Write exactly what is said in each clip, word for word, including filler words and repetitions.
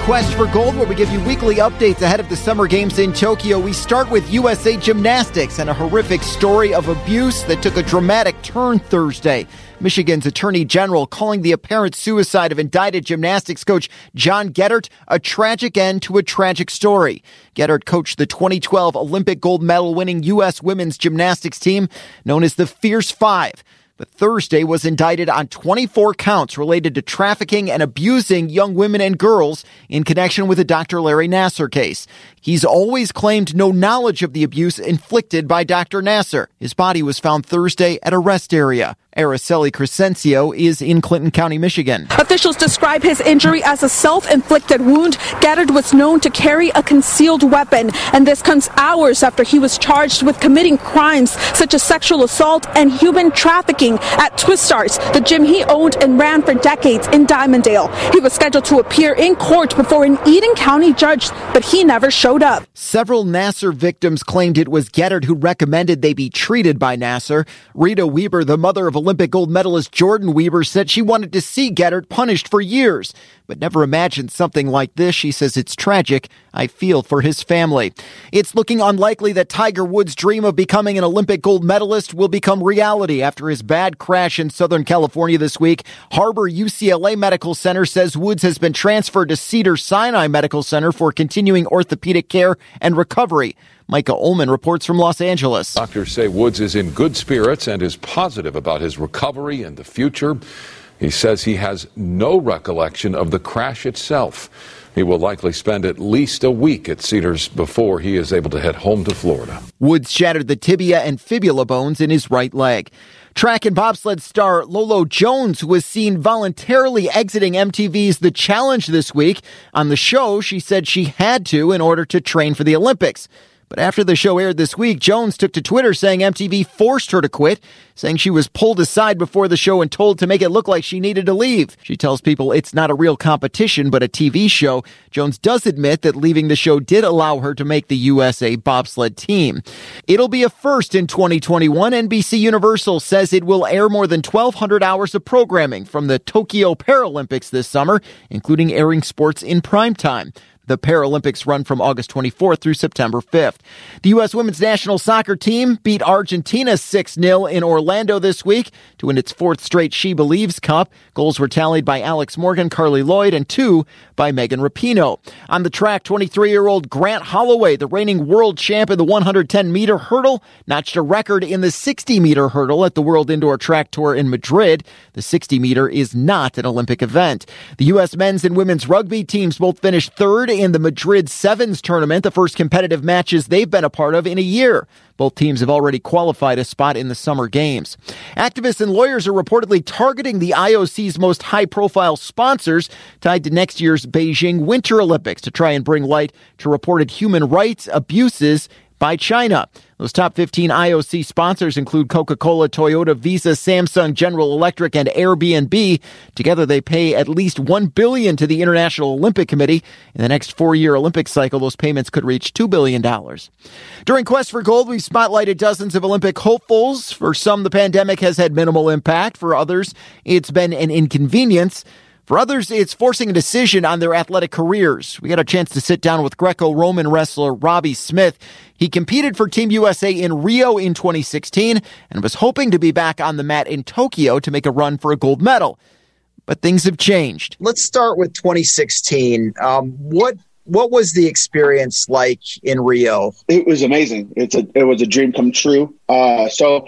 Quest for Gold, where we give you weekly updates ahead of the Summer Games in Tokyo. We start with U S A Gymnastics and a horrific story of abuse that took a dramatic turn Thursday. Michigan's Attorney General calling the apparent suicide of indicted gymnastics coach John Geddert a tragic end to a tragic story. Geddert coached the twenty twelve Olympic gold medal winning U S women's gymnastics team known as the Fierce Five. But Thursday was indicted on twenty-four counts related to trafficking and abusing young women and girls in connection with the Doctor Larry Nassar case. He's always claimed no knowledge of the abuse inflicted by Doctor Nassar. His body was found Thursday at a rest area. Araceli Crescencio is in Clinton County, Michigan. Officials describe his injury as a self-inflicted wound. Geddert was known to carry a concealed weapon, and this comes hours after he was charged with committing crimes such as sexual assault and human trafficking at Twistars, the gym he owned and ran for decades in Dimondale. He was scheduled to appear in court before an Eden County judge, but he never showed up. Several Nassar victims claimed it was Geddert who recommended they be treated by Nassar. Rita Weber, the mother of Olympic gold medalist Jordan Weber, said she wanted to see Geddert punished for years, but never imagined something like this. She says it's tragic. I feel for his family. It's looking unlikely that Tiger Woods' dream of becoming an Olympic gold medalist will become reality after his bad crash in Southern California this week. Harbor U C L A Medical Center says Woods has been transferred to Cedars-Sinai Medical Center for continuing orthopedic care and recovery. Micah Ullman reports from Los Angeles. Doctors say Woods is in good spirits and is positive about his recovery and the future. He says he has no recollection of the crash itself. He will likely spend at least a week at Cedars before he is able to head home to Florida. Woods shattered the tibia and fibula bones in his right leg. Track and bobsled star Lolo Jones was seen voluntarily exiting M T V's The Challenge this week. On the show, she said she had to in order to train for the Olympics. But after the show aired this week, Jones took to Twitter saying M T V forced her to quit, saying she was pulled aside before the show and told to make it look like she needed to leave. She tells people it's not a real competition, but a T V show. Jones does admit that leaving the show did allow her to make the U S A bobsled team. It'll be a first in twenty twenty-one. N B C Universal says it will air more than twelve hundred hours of programming from the Tokyo Paralympics this summer, including airing sports in primetime. The Paralympics run from August twenty-fourth through September fifth. The U S women's national soccer team beat Argentina six nil in Orlando this week to win its fourth straight She Believes Cup. Goals were tallied by Alex Morgan, Carly Lloyd, and two by Megan Rapinoe. On the track, twenty-three-year-old Grant Holloway, the reigning world champ in the one hundred ten meter hurdle, notched a record in the sixty meter hurdle at the World Indoor Track Tour in Madrid. The sixty meter is not an Olympic event. The U S men's and women's rugby teams both finished third in the Madrid Sevens tournament, the first competitive matches they've been a part of in a year. Both teams have already qualified a spot in the Summer Games. Activists and lawyers are reportedly targeting the I O C's most high-profile sponsors tied to next year's Beijing Winter Olympics to try and bring light to reported human rights abuses by China. Those top fifteen I O C sponsors include Coca-Cola, Toyota, Visa, Samsung, General Electric, and Airbnb. Together, they pay at least one billion dollars to the International Olympic Committee. In the next four-year Olympic cycle, those payments could reach two billion dollars. During Quest for Gold, we've spotlighted dozens of Olympic hopefuls. For some, the pandemic has had minimal impact. For others, it's been an inconvenience. For others, it's forcing a decision on their athletic careers. We got a chance to sit down with Greco-Roman wrestler Robbie Smith. He competed for Team U S A in Rio in twenty sixteen and was hoping to be back on the mat in Tokyo to make a run for a gold medal. But things have changed. Let's start with twenty sixteen. Um, what what was the experience like in Rio? It was amazing. It's a it was a dream come true. Uh, so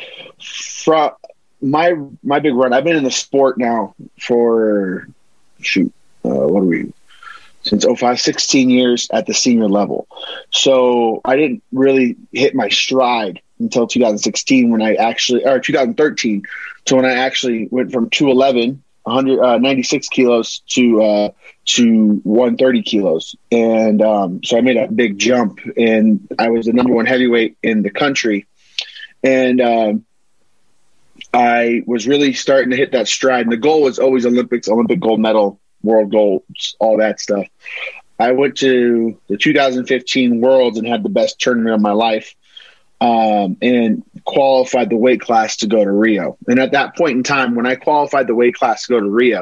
from my my big run, I've been in the sport now for shoot, uh, what are we, since oh five, sixteen years at the senior level. So I didn't really hit my stride until two thousand sixteen when I actually, or two thousand thirteen, to when I actually went from two eleven, one ninety-six kilos to, uh, to one thirty kilos. And um, so I made a big jump, and I was the number one heavyweight in the country. And um, I was really starting to hit that stride. And the goal was always Olympics, Olympic gold medal, world goals, all that stuff. I went to the two thousand fifteen Worlds and had the best tournament of my life, um, and qualified the weight class to go to Rio. And at that point in time, when I qualified the weight class to go to Rio,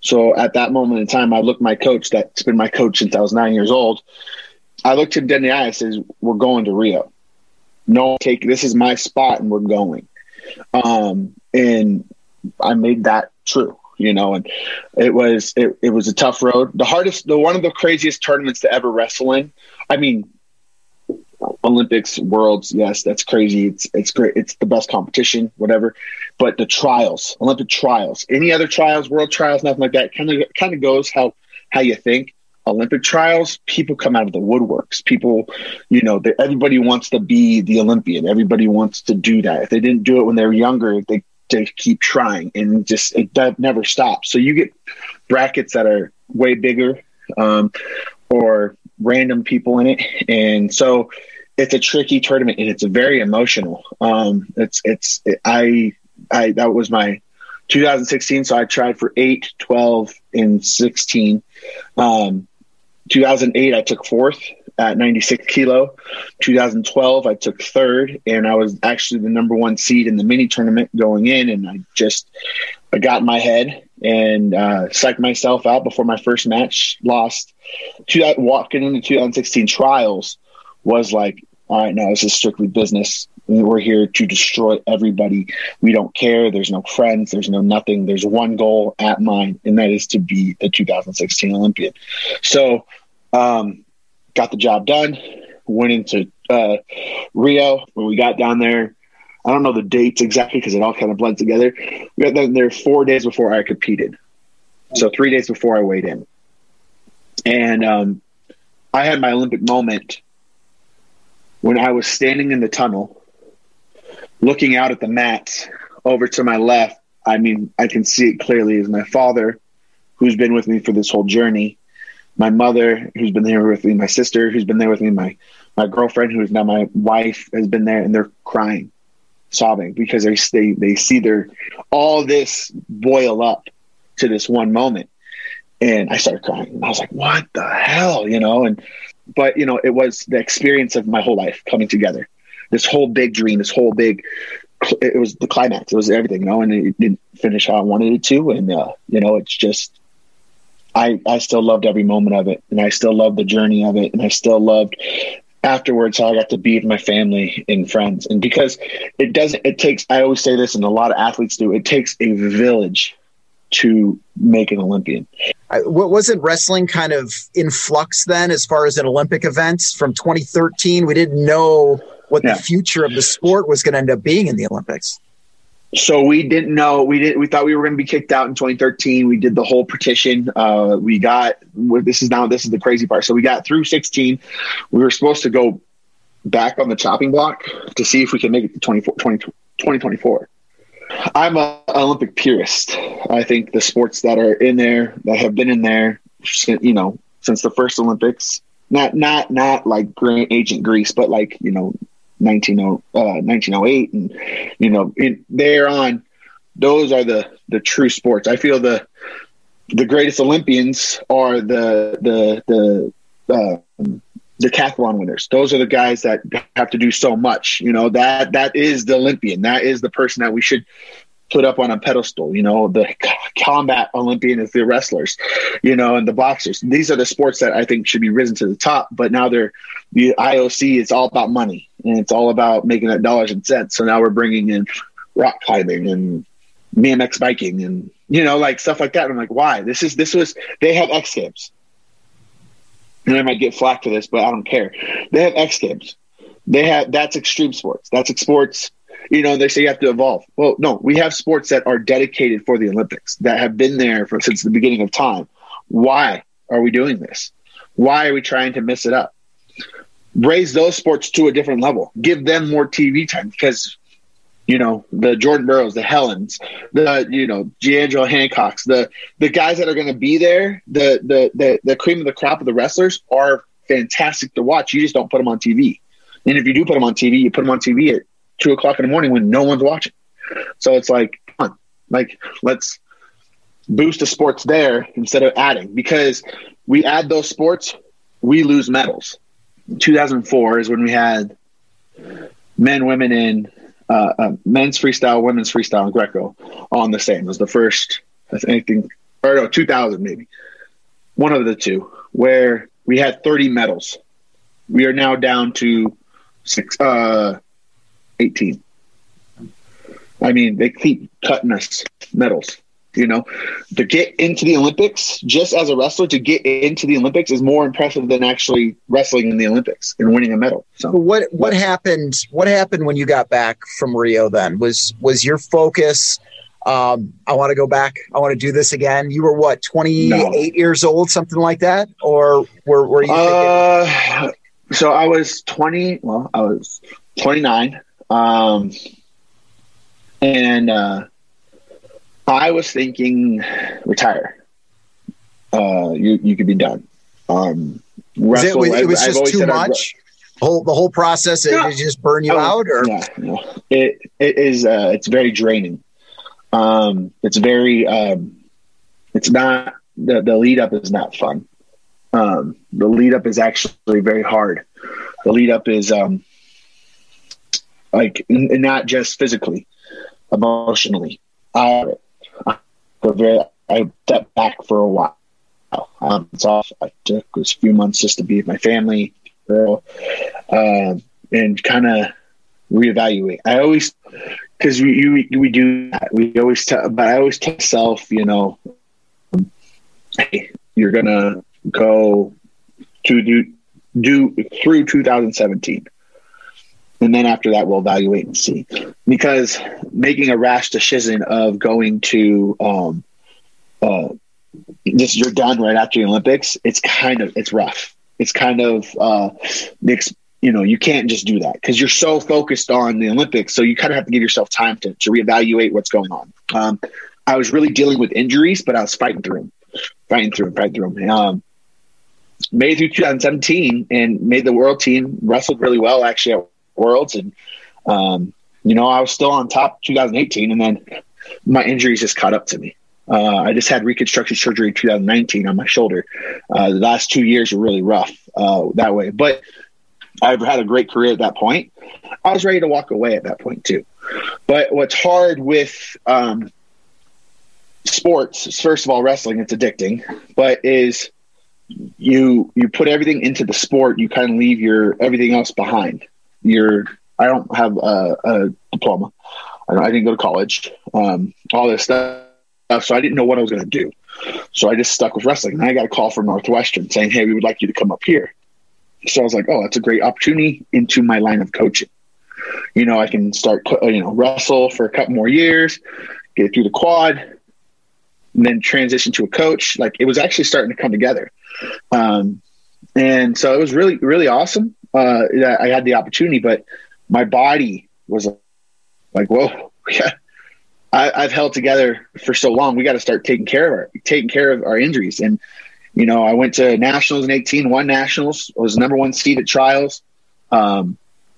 So at that moment in time, I looked my coach, that's been my coach since I was nine years old. I looked him dead in the eye and says, we're going to Rio. No, take, this is my spot and we're going. Um, and I made that true, you know, and it was, it, it was a tough road. The hardest, the, one of the craziest tournaments to ever wrestle in. I mean, Olympics, Worlds, yes, that's crazy. It's it's great. It's the best competition, whatever. But the trials, Olympic trials, any other trials, world trials, nothing like that, kind of kind of goes how how you think. Olympic trials, people come out of the woodworks. People, you know, everybody wants to be the Olympian. Everybody wants to do that. If they didn't do it when they were younger, they they keep trying, and just it does, never stops. So you get brackets that are way bigger, um, or random people in it, and so it's a tricky tournament, and it's a very emotional. Um, it's it's it, I I that was my two thousand sixteen, so I tried for eight, twelve, and sixteen. Um, two thousand eight, I took fourth at ninety-six kilo. two thousand twelve, I took third, and I was actually the number one seed in the mini tournament going in, and I just I got in my head and uh, psyched myself out before my first match. Lost. Two, walking into two thousand sixteen trials was like, all right, now this is strictly business. We're here to destroy everybody. We don't care. There's no friends. There's no nothing. There's one goal at mine, and that is to be the two thousand sixteen Olympian. So um, got the job done, went into uh, Rio. When we got down there, I don't know the dates exactly because it all kind of blends together. We got down there four days before I competed. So three days before I weighed in. And um, I had my Olympic moment when I was standing in the tunnel, looking out at the mats over to my left. I mean, I can see it clearly, is my father, who's been with me for this whole journey, my mother, who's been there with me, my sister, who's been there with me, my, my girlfriend, who is now my wife, has been there, and they're crying, sobbing, because they, they, they see their, all this boil up to this one moment. And I started crying. I was like, what the hell, you know? And, but, you know, it was the experience of my whole life coming together. This whole big dream, this whole big, it was the climax. It was everything, you know, and it didn't finish how I wanted it to. And, uh, you know, it's just, I, I still loved every moment of it. And I still loved the journey of it. And I still loved afterwards how I got to be with my family and friends. And because it doesn't, it takes, I always say this, and a lot of athletes do, it takes a village to make an Olympian. Wasn't wrestling kind of in flux then as far as an Olympic event from twenty thirteen? We didn't know what yeah. the future of the sport was going to end up being in the Olympics. So we didn't know. We didn't. We thought we were going to be kicked out in twenty thirteen. We did the whole petition. Uh, we got. This is now. This is the crazy part. So we got through sixteen. We were supposed to go back on the chopping block to see if we can make it to twenty twenty-four. I'm an Olympic purist. I think the sports that are in there, that have been in there, you know, since the first Olympics, not not not like ancient Greece, but like, you know, nineteen oh eight, and you know, in, there on, those are the the true sports. I feel the the greatest Olympians are the the the uh, the decathlon winners. Those are the guys that have to do so much. You know, that that is the Olympian. That is the person that we should put up on a pedestal. You know, the combat Olympian is the wrestlers, you know, and the boxers. These are the sports that I think should be risen to the top. But now they're the I O C. It's all about money, and it's all about making that dollars and cents. So now we're bringing in rock climbing and B M X biking and, you know, like stuff like that. And I'm like, why? This is this was they have X Games. And I might get flack for this, but I don't care. They have X Games. They have, that's extreme sports. That's sports, you know, they say you have to evolve. Well, no, we have sports that are dedicated for the Olympics, that have been there for since the beginning of time. Why are we doing this? Why are we trying to mess it up? Raise those sports to a different level. Give them more T V time, because, you know, the Jordan Burroughs, the Helens, the, you know, D'Angelo Hancocks, the the guys that are going to be there, the, the the the cream of the crop of the wrestlers are fantastic to watch. You just don't put them on T V. And if you do put them on T V, you put them on T V at two o'clock in the morning when no one's watching. So it's like, come on, like, let's boost the sports there instead of adding, because we add those sports, we lose medals. two thousand four is when we had men, women in Uh, uh, men's freestyle, women's freestyle, and Greco on the same. It was the first, I think, or no, two thousand maybe. One of the two, where we had thirty medals. We are now down to six, uh, eighteen. I mean, they keep cutting us medals. You know, to get into the Olympics, just as a wrestler, to get into the Olympics is more impressive than actually wrestling in the Olympics and winning a medal. So what what but, happened? What happened when you got back from Rio? Then was was your focus? Um, I want to go back. I want to do this again. You were what, twenty-eight no. years old, something like that, or were were you? Uh, so I was twenty. Well, I was twenty-nine, um, and. Uh, I was thinking retire. Uh, you you could be done. Um, wrestle, it, it was I've, just I've too much. The whole the whole process no. it, it just burn you oh, out, or yeah, no. it it is. Uh, it's very draining. Um, it's very. Um, it's not the the lead up is not fun. Um, the lead up is actually very hard. The lead up is um, like n- not just physically, emotionally. I. Very, I stepped back for a while. Um, it's off. I took a few months just to be with my family, girl, uh, and kind of reevaluate. I always, because we, we we do that. We always tell, but I always tell myself, you know, hey, you're gonna go to do do through two thousand seventeen. And then after that, we'll evaluate and see. Because making a rash decision of going to um, uh, just you're done right after the Olympics, it's kind of it's rough. It's kind of uh, mixed. You know, you can't just do that because you're so focused on the Olympics. So you kind of have to give yourself time to to reevaluate what's going on. Um, I was really dealing with injuries, but I was fighting through them, fighting through them, fighting through them. Um, made it through two thousand seventeen and made the world team. Wrestled really well actually at Worlds, and um, you know, I was still on top two thousand eighteen, and then my injuries just caught up to me. Uh, I just had reconstructive surgery in two thousand nineteen on my shoulder. Uh, the last two years were really rough uh, that way, but I've had a great career at that point. I was ready to walk away at that point too. But what's hard with um, sports is, first of all, wrestling, it's addicting, but is you you put everything into the sport, you kind of leave your everything else behind. You're, I don't have a, a diploma. I, I didn't go to college, um, all this stuff. So I didn't know what I was going to do. So I just stuck with wrestling. And I got a call from Northwestern saying, hey, we would like you to come up here. So I was like, oh, that's a great opportunity into my line of coaching. You know, I can start, you know, wrestle for a couple more years, get through the quad, and then transition to a coach. Like it was actually starting to come together. Um, and so it was really, really awesome. Uh, I had the opportunity, but my body was like, whoa, yeah, I, I've held together for so long. We got to start taking care of our, taking care of our injuries. And, you know, I went to nationals in eighteen, won nationals, was number one seed at trials. Um,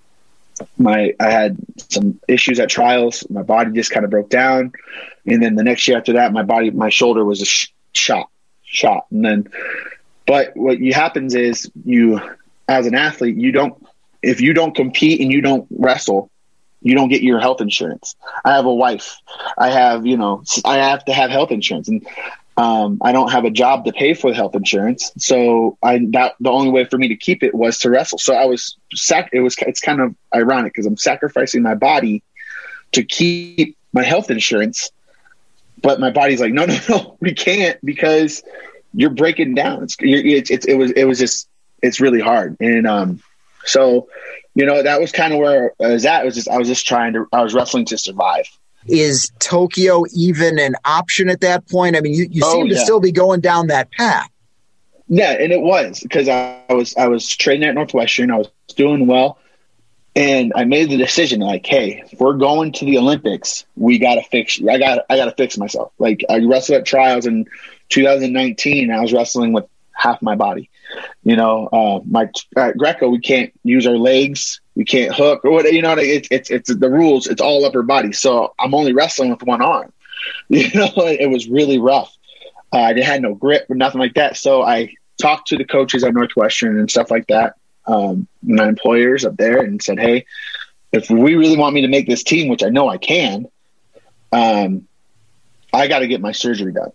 my, I had some issues at trials. My body just kind of broke down. And then the next year after that, my body, my shoulder was a sh- shot, shot. And then, but what you happens is you, as an athlete, you don't, if you don't compete and you don't wrestle, you don't get your health insurance. I have a wife. I have, you know, I have to have health insurance, and um, I don't have a job to pay for the health insurance. So I, that the only way for me to keep it was to wrestle. So I was sac. It was, it's kind of ironic because I'm sacrificing my body to keep my health insurance, but my body's like, no, no, no, we can't because you're breaking down. It's, you're, it's, it's it was, it was just, it's really hard. And, um, so, you know, that was kind of where I was at. It was just, I was just trying to, I was wrestling to survive. Is Tokyo even an option at that point? I mean, you, you oh, seem to yeah. still be going down that path. Yeah. And it was because I, I was, I was training at Northwestern. I was doing well. And I made the decision like, hey, if we're going to the Olympics, we got to fix, I got, I got to fix myself. Like I wrestled at trials in two thousand nineteen. I was wrestling with half my body. You know, uh, my at Greco, we can't use our legs, we can't hook or what. You know, it's it's it's the rules. It's all upper body. So I'm only wrestling with one arm. You know, it was really rough. Uh, I had no grip or nothing like that. So I talked to the coaches at Northwestern and stuff like that, um, my employers up there, and said, hey, if we really want me to make this team, which I know I can, um, I got to get my surgery done.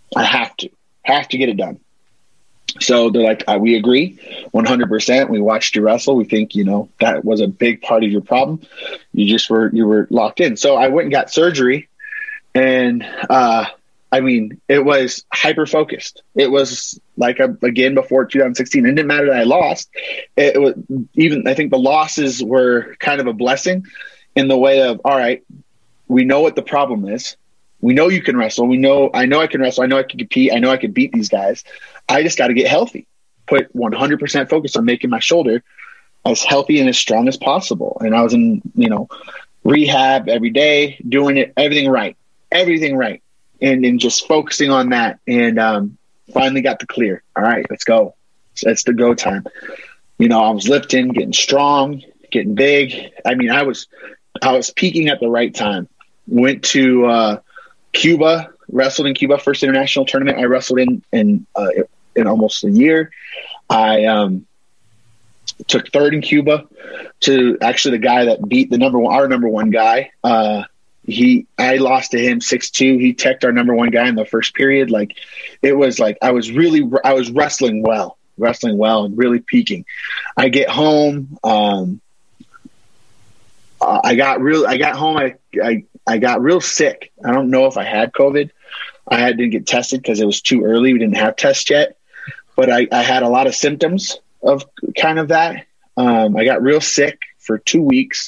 I have to, have to get it done. So they're like, uh, we agree one hundred percent. We watched you wrestle. We think, you know, that was a big part of your problem. You just were, you were locked in. So I went and got surgery, and, uh, I mean, it was hyper focused. It was like, a, again, before two thousand sixteen, it didn't matter that I lost. It, it was even, I think the losses were kind of a blessing in the way of, all right, we know what the problem is. We know you can wrestle. We know, I know I can wrestle. I know I can compete. I know I can beat these guys. I just got to get healthy, put one hundred percent focus on making my shoulder as healthy and as strong as possible. And I was in, you know, rehab every day, doing it, everything right, everything right. And, and just focusing on that. And um, finally got the clear. All right, let's go. It's the go time. You know, I was lifting, getting strong, getting big. I mean, I was, I was peaking at the right time. Went to uh, Cuba, wrestled in Cuba, first international tournament I wrestled in in, uh, in almost a year. I um, took third in Cuba to actually the guy that beat the number one, our number one guy. Uh, he, I lost to him six two. He teched our number one guy in the first period. Like, it was like, I was really, I was wrestling well, wrestling well and really peaking. I get home. Um, uh, I got real, I got home. I, I, I got real sick. I don't know if I had COVID. I had to get tested because it was too early. We didn't have tests yet, but I, I had a lot of symptoms of kind of that. Um, I got real sick for two weeks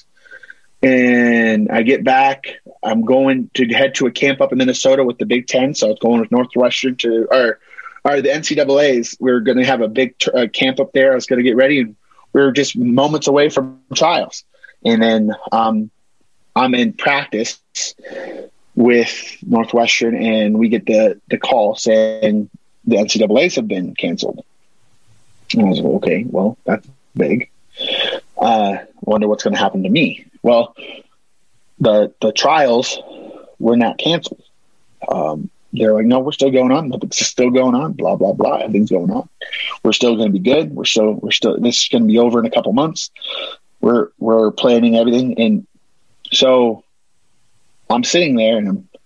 and I get back. I'm going to head to a camp up in Minnesota with the Big Ten. So I was going with Northwestern to, or, or the N C double A's. We were going to have a big t- uh, camp up there. I was going to get ready, and we were just moments away from trials. And then, um, I'm in practice with Northwestern, and we get the, the call saying the N C double A's have been canceled. And I was like, okay, well, that's big. Uh, wonder what's going to happen to me. Well, the the trials were not canceled. Um, they're like, no, we're still going on. It's still going on. Blah blah blah. Everything's going on. We're still going to be good. We're still we're still. This is going to be over in a couple months. We're we're planning everything, and so I'm sitting there and I'm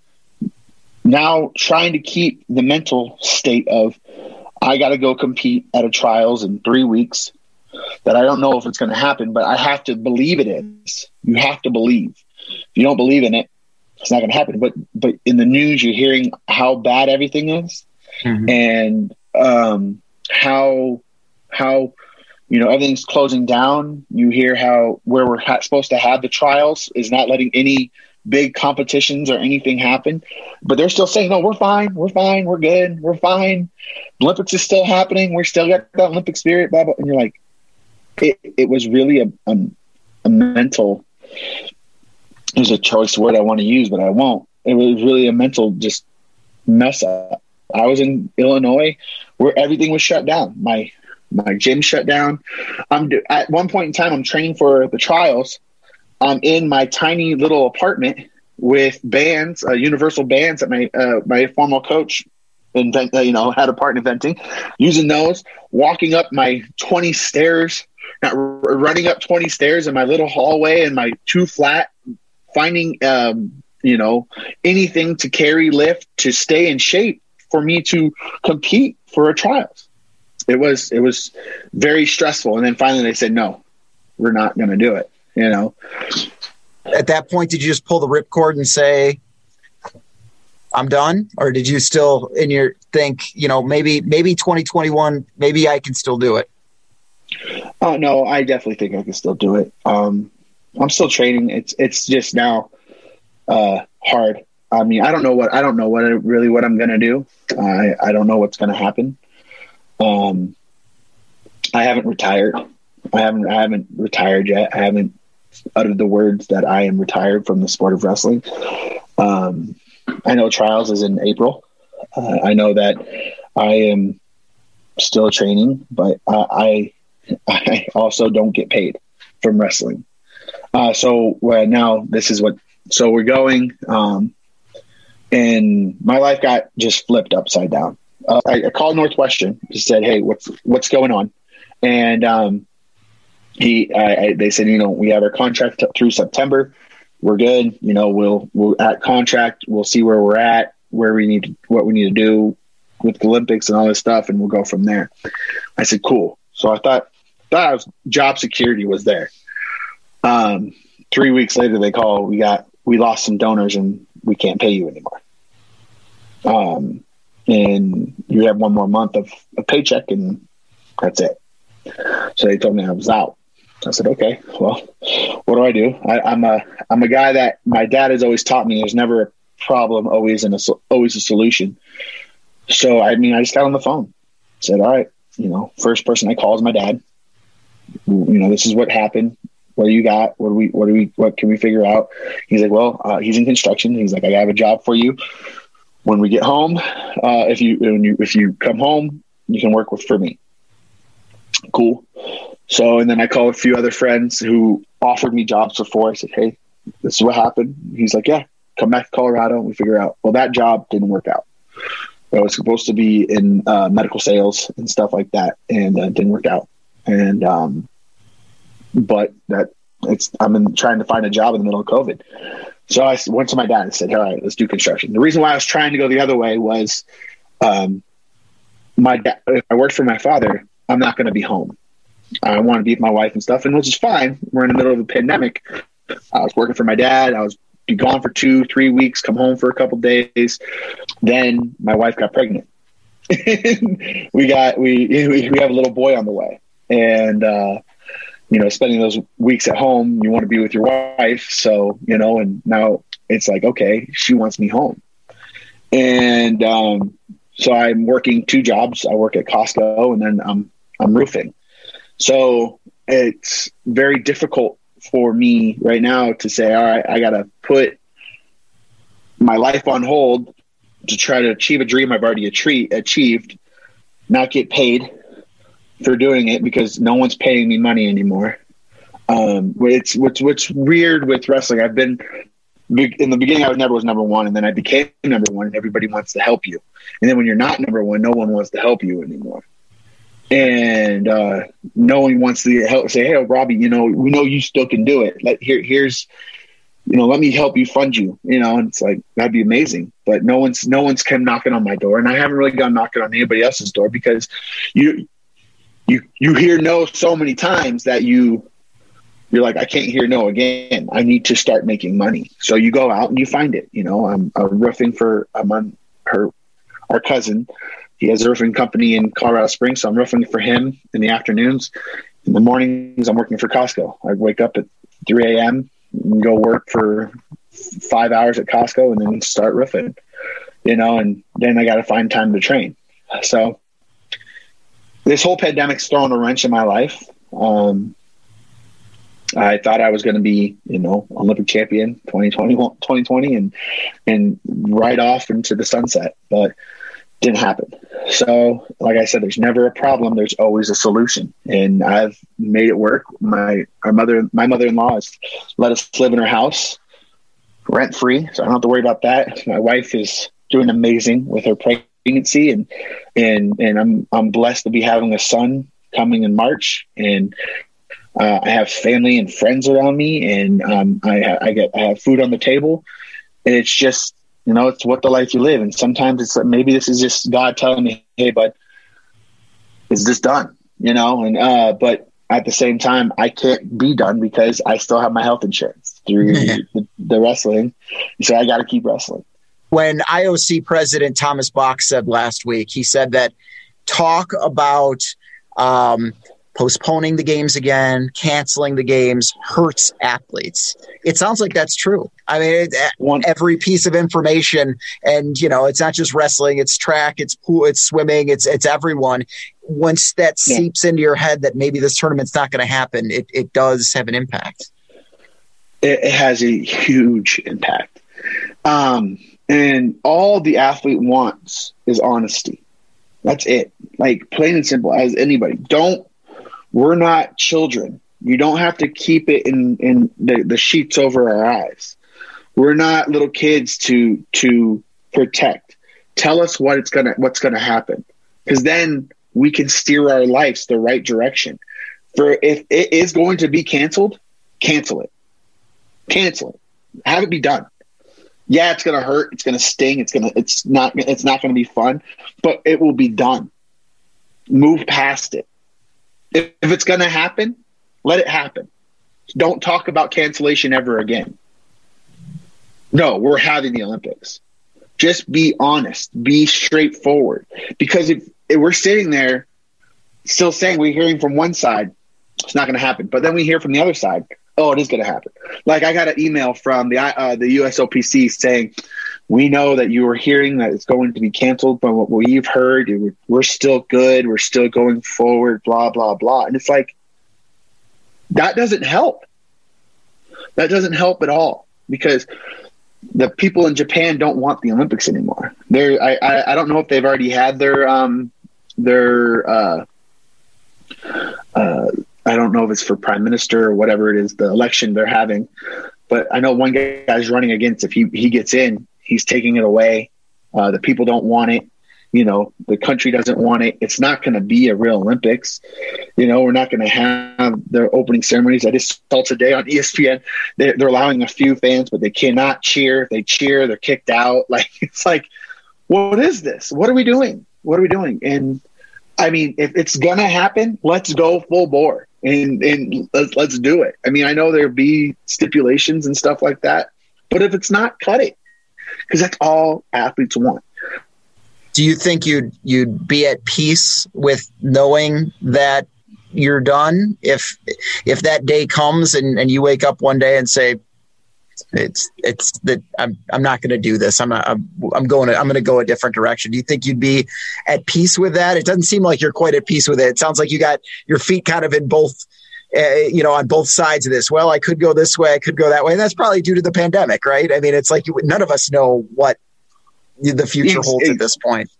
now trying to keep the mental state of, I got to go compete at a trials in three weeks that I don't know if it's going to happen, but I have to believe it is. You have to believe. If you don't believe in it, it's not going to happen. But, but in the news, you're hearing how bad everything is, mm-hmm. and um, how, how, you know, everything's closing down. You hear how where we're ha- supposed to have the trials is not letting any big competitions or anything happen. But they're still saying, no, we're fine. We're fine. We're good. We're fine. The Olympics is still happening. We're still got that Olympic spirit, blah, blah. And you're like, it, it was really a, a, a mental, there's a choice word I want to use, but I won't. It was really a mental just mess up. I was in Illinois where everything was shut down. My My gym shut down. I'm do- at one point in time, I'm training for the trials. I'm in my tiny little apartment with bands, uh, Universal bands that my uh, my former coach invent, uh, you know, had a part in inventing. Using those, walking up my twenty stairs, not r- running up twenty stairs in my little hallway in my two flat, finding um, you know anything to carry, lift, to stay in shape for me to compete for a trials. It was, it was very stressful. And then finally they said, no, we're not going to do it. You know, at that point, did you just pull the ripcord and say, I'm done? Or did you still in your think, you know, maybe, maybe twenty twenty-one, maybe I can still do it? Oh no, I definitely think I can still do it. Um, I'm still training. It's, it's just now uh, hard. I mean, I don't know what, I don't know what I, really what I'm going to do. I, I don't know what's going to happen. Um, I haven't retired. I haven't, I haven't retired yet. I haven't uttered the words that I am retired from the sport of wrestling. Um, I know trials is in April. Uh, I know that I am still training, but I, I, I also don't get paid from wrestling. Uh, so well, now this is what, so we're going, um, and my life got just flipped upside down. Uh, I, I called Northwestern. Just said, "Hey, what's what's going on?" And um, he, I, I, they said, "You know, we have our contract t- through September. We're good. You know, we'll we'll at contract. We'll see where we're at, where we need, to, what we need to do. with the Olympics and all this stuff, and we'll go from there. I said, cool. So I thought, thought I was, job security was there. Um, three weeks later, they call, we got, we lost some donors and we can't pay you anymore. Um, and you have one more month of a paycheck and that's it. So they told me I was out. I said, okay, well, what do I do? I, I'm a, I'm a guy that my dad has always taught me there's never a problem, always in a, always a solution. So, I mean, I just got on the phone, said, all right, you know, first person I call is my dad. You know, this is what happened. What do you got? What do we, what do we, what can we figure out? He's like, well, uh, he's in construction. He's like, I have a job for you. When we get home, uh, if you, when you, if you come home, you can work with, for me. Cool. So, and then I called a few other friends who offered me jobs before. I said, hey, this is what happened. He's like, yeah, come back to Colorado and we figure out. Well, that job didn't work out. I was supposed to be in uh, medical sales and stuff like that, and uh, didn't work out. And, um, but that it's, I'm in, trying to find a job in the middle of COVID. So I went to my dad and said, all right, let's do construction. The reason why I was trying to go the other way was, um, my dad, if I worked for my father, I'm not going to be home. I want to be with my wife and stuff, and which is fine. We're in the middle of a pandemic. I was working for my dad. I was be gone for two, three weeks, come home for a couple days. Then my wife got pregnant. we got, we, we, we have a little boy on the way, and, uh, you know, spending those weeks at home, you want to be with your wife. So, you know, and now it's like, okay, she wants me home. And, um, so I'm working two jobs. I work at Costco and then I'm, I'm roofing. So it's very difficult for me right now to say, all right, I got to put my life on hold to try to achieve a dream I've already achieved, not get paid for doing it because no one's paying me money anymore. Um, it's what's what's weird with wrestling. I've been in the beginning. I was never was number one, and then I became number one, and everybody wants to help you. And then when you're not number one, no one wants to help you anymore. And uh, no one wants to help. Say, hey, Robbie, you know, we know you still can do it. Let here, here's, you know, let me help you fund you. You know, and it's like that'd be amazing. But no one's no one's come knocking on my door, and I haven't really gone knocking on anybody else's door because you. You you hear no so many times that you you're like, I can't hear no again. I need to start making money. So you go out and you find it. You know, I'm, I'm roofing for I'm on her our cousin. He has a roofing company in Colorado Springs, so I'm roofing for him in the afternoons. In the mornings, I'm working for Costco. I wake up at three a.m. and go work for five hours at Costco, and then start roofing. You know, and then I got to find time to train. So. This whole pandemic's thrown a wrench in my life. Um, I thought I was going to be, you know, Olympic champion twenty twenty and, and right off into the sunset, but didn't happen. So like I said, there's never a problem. There's always a solution, and I've made it work. My, our mother, my mother-in-law has let us live in her house rent free. So I don't have to worry about that. My wife is doing amazing with her pregnancy. And and and I'm I'm blessed to be having a son coming in March, and uh, I have family and friends around me, and um, I I get I have food on the table, and it's just, you know, it's what the life you live. And sometimes it's like, maybe this is just God telling me, hey, but is this done? You know, and uh, but at the same time, I can't be done because I still have my health insurance through the, the wrestling, so I got to keep wrestling. When I O C President Thomas Bach said last week, he said that talk about um, postponing the games again, canceling the games hurts athletes. It sounds like that's true. I mean, it, One, every piece of information, and, you know, it's not just wrestling, it's track, it's pool, it's swimming, it's it's everyone. Once that yeah. seeps into your head that maybe this tournament's not going to happen, it, it does have an impact. It, it has a huge impact. Um And all the athlete wants is honesty. That's it. Like, plain and simple as anybody. Don't, we're not children. You don't have to keep it in, in the, the sheets over our eyes. We're not little kids to, to protect. Tell us what it's gonna, what's going to happen. Cause then we can steer our lives the right direction. For if it is going to be canceled, cancel it, cancel it, have it be done. Yeah, it's going to hurt. It's going to sting. It's going to, it's not, it's not going to be fun, but it will be done. Move past it. If, if it's going to happen, let it happen. Don't talk about cancellation ever again. No, we're having the Olympics. Just be honest, be straightforward. Because if, if we're sitting there still saying we're hearing from one side, it's not going to happen. But then we hear from the other side, oh, it is going to happen. Like I got an email from the uh, the U S O P C saying, we know that you were hearing that it's going to be canceled, but what we've heard, we're still good. We're still going forward, blah, blah, blah. And it's like, that doesn't help. That doesn't help at all, because the people in Japan don't want the Olympics anymore. They're, I, I, I don't know if they've already had their, um, their, uh, uh, I don't know if it's for prime minister or whatever it is, the election they're having, but I know one guy's running against, if he, he gets in, he's taking it away. Uh, the people don't want it. You know, the country doesn't want it. It's not going to be a real Olympics. You know, we're not going to have their opening ceremonies. I just saw today on E S P N, they're, they're allowing a few fans, but they cannot cheer. If they cheer, they're kicked out. Like, it's like, what is this? What are we doing? What are we doing? And I mean, if it's going to happen, let's go full bore and, and let's, let's do it. I mean, I know there'll be stipulations and stuff like that, but if it's not, cut it, because that's all athletes want. Do you think you'd you'd be at peace with knowing that you're done if if that day comes and, and you wake up one day and say, it's it's that I'm I'm not going to do this. I'm not, I'm I'm going to, I'm going to go a different direction. Do you think you'd be at peace with that? It doesn't seem like you're quite at peace with it. It sounds like you got your feet kind of in both, uh, you know, on both sides of this. Well, I could go this way, I could go that way, and that's probably due to the pandemic, right? I mean, it's like you, none of us know what the future holds at this point.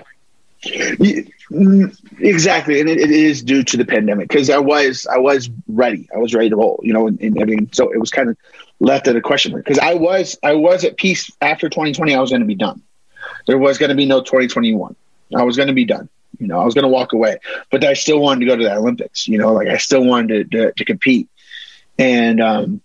Exactly, and it, it is due to the pandemic, because I was I was ready, I was ready to roll, you know, and, and I mean, so it was kind of left at a question mark, because I was I was at peace after twenty twenty. I was going to be done. There was going to be no twenty twenty-one. I was going to be done. You know, I was going to walk away, but I still wanted to go to the Olympics. You know, like I still wanted to to, to compete, and um,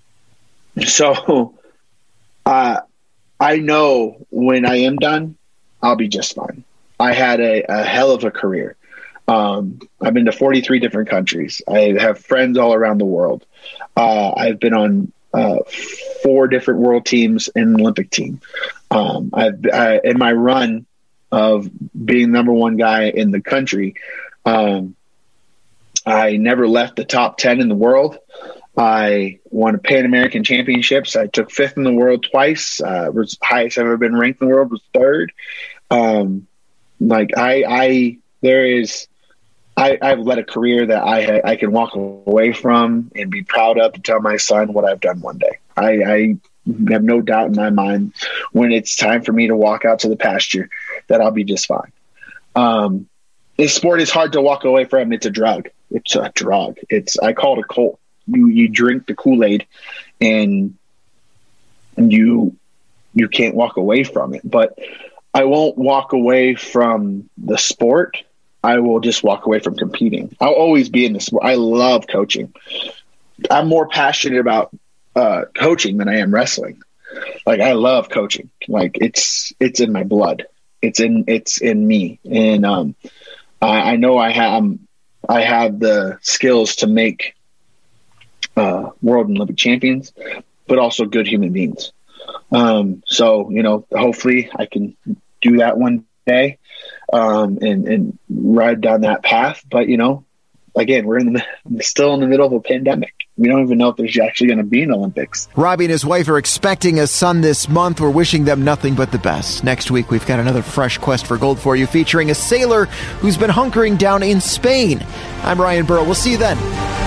so uh, I know when I am done, I'll be just fine. I had a, a hell of a career. Um, I've been to forty-three different countries. I have friends all around the world. Uh, I've been on uh, four different world teams and an Olympic team. Um, I've I, in my run of being number one guy in the country, um, I never left the top ten in the world. I won Pan American Championships. I took fifth in the world twice. Uh, was highest I've ever been ranked in the world was third. Um, Like I, I, there is, I, I've led a career that I, I can walk away from and be proud of to tell my son what I've done one day. I, I have no doubt in my mind when it's time for me to walk out to the pasture that I'll be just fine. Um, this sport is hard to walk away from. It's a drug. It's a drug. It's, I call it a cult. You, you drink the Kool-Aid and, and you, you can't walk away from it, but I won't walk away from the sport. I will just walk away from competing. I'll always be in the sport. I love coaching. I'm more passionate about uh, coaching than I am wrestling. Like I love coaching. Like it's it's in my blood. It's in it's in me. And um, I, I know I have I have the skills to make uh, world and Olympic champions, but also good human beings. Um, so you know, hopefully I can do that one day um, and, and ride down that path. But, you know, again, we're in the, still in the middle of a pandemic. We don't even know if there's actually going to be an Olympics. Robbie and his wife are expecting a son this month. We're wishing them nothing but the best. Next week, we've got another fresh quest for gold for you, featuring a sailor who's been hunkering down in Spain. I'm Ryan Burrow. We'll see you then.